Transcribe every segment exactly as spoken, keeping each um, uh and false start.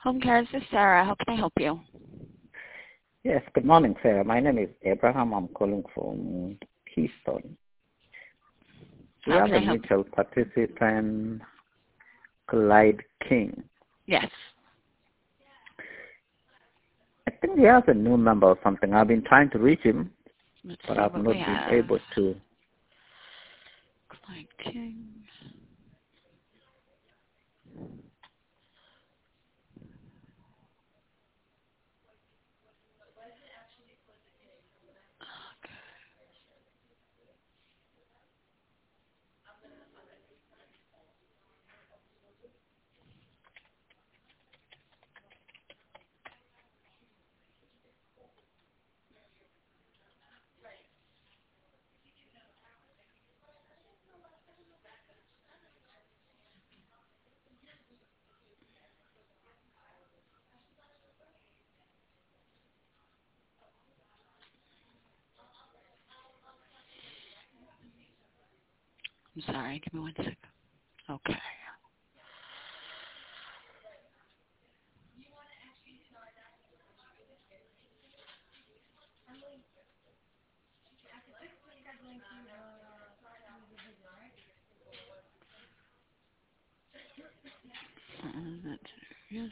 Home Care, this is Sarah. How can I help you? Yes, good morning, Sarah. My name is Abraham. I'm calling from Keystone. We How have can a I help? mutual participant, Clyde King. Yes. I think he has a new number or something. I've been trying to reach him, Let's but see I've what not we been have. able to. Clyde King. I'm sorry. Give me one second. Okay. Uh, that's, yes.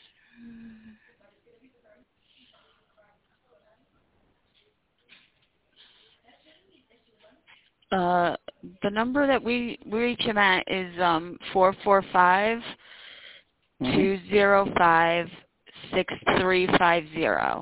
Uh, the number that we, we reach him at is um four four five two zero five six three five zero.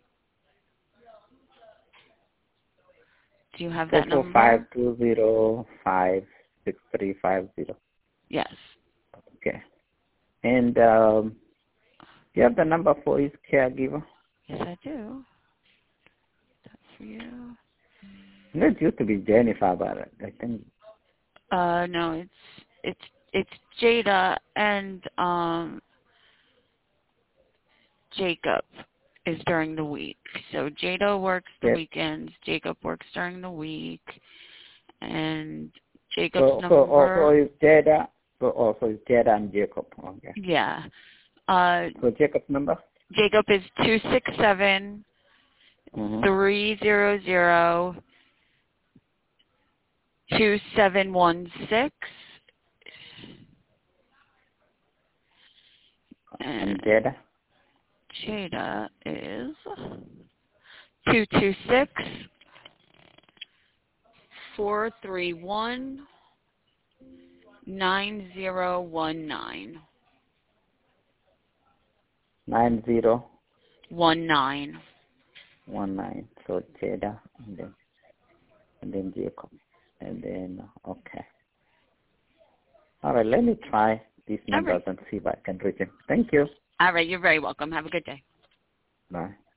Do you have Four that four five number? two zero five six three five zero. Yes. Okay. And um, you have the number for his caregiver? Yes, I do. That's for you. It used to be Jennifer, but I think. Uh, no, it's it's it's Jada and um Jacob is during the week. So Jada works the Yes. weekends, Jacob works during the week, and Jacob's So, so also number. is Jada. So also is Jada and Jacob. Okay. Yeah. Uh, So Jacob's number? Jacob is two six seven Mm-hmm. three zero zero two seven one six. And And Jada? Jada is two two six four three one nine zero one nine. Nine zero One nine. one nine. So Jada and then and then Jacob. And then okay. All right, let me try these All right. numbers and see if I can reach him. Thank you. All right. You're very welcome. Have a good day. Bye.